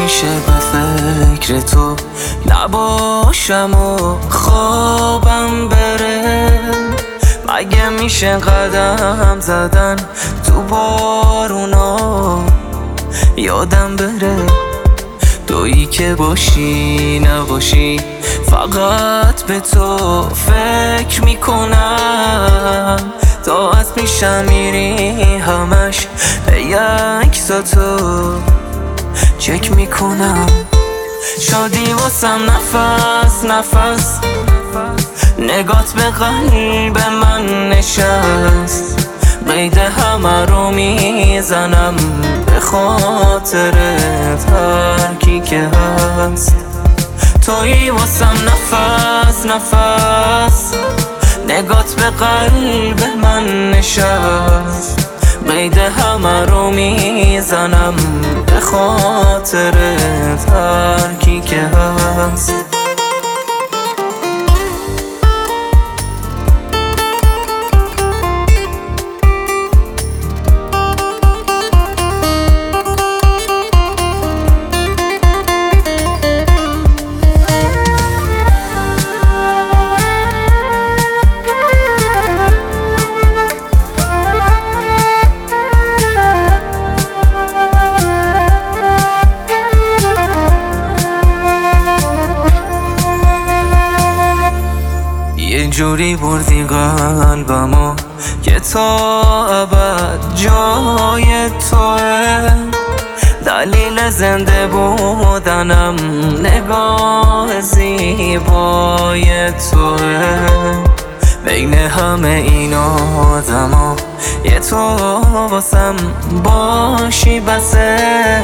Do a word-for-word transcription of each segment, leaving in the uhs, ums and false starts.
میشه به فکر تو نباشم و خوابم بره؟ مگه میشه قدم زدن تو بارونا یادم بره؟ تویی که باشی نباشی فقط به تو فکر میکنم. تا از پیشم میری همش به یک تو چک میکنم. شادی واسم نفس نفس نگات به قلب من نشست. قید همه رو میزنم به خاطرت هر کی که هست. تویی واسم نفس نفس نگات به قلب من نشست. قید همه رو میزنم به خاطرت هر کی که هست. یه جوری بردی قلبمو که تا ابد جای توه. دلیل زنده بودنم نگاه زیبای توه. بین همه این آدما یه تو واسم باشی بسه.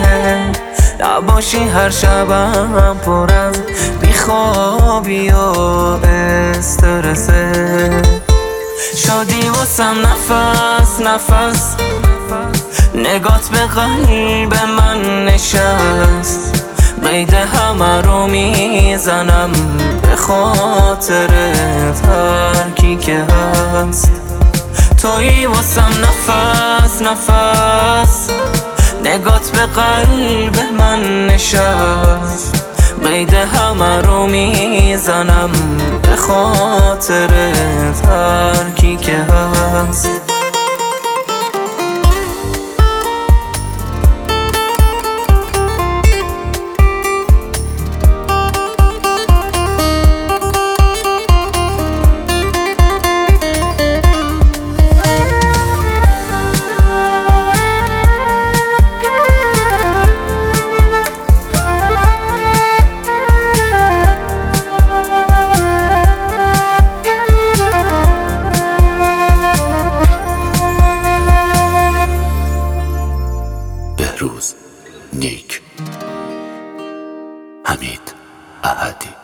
نباشی هر شبم پر از بیخوابی و استرسه. شادی واسم نفس نفس نگات به قلب من نشست. قید همه رو میزنم به خاطرت هر کی که هست. تویی واسم نفس نفس نگات به قلب من نشست. قید همه رو میزنم به خاطرت هر کی که هست. بهروز نیک، حمید احدی.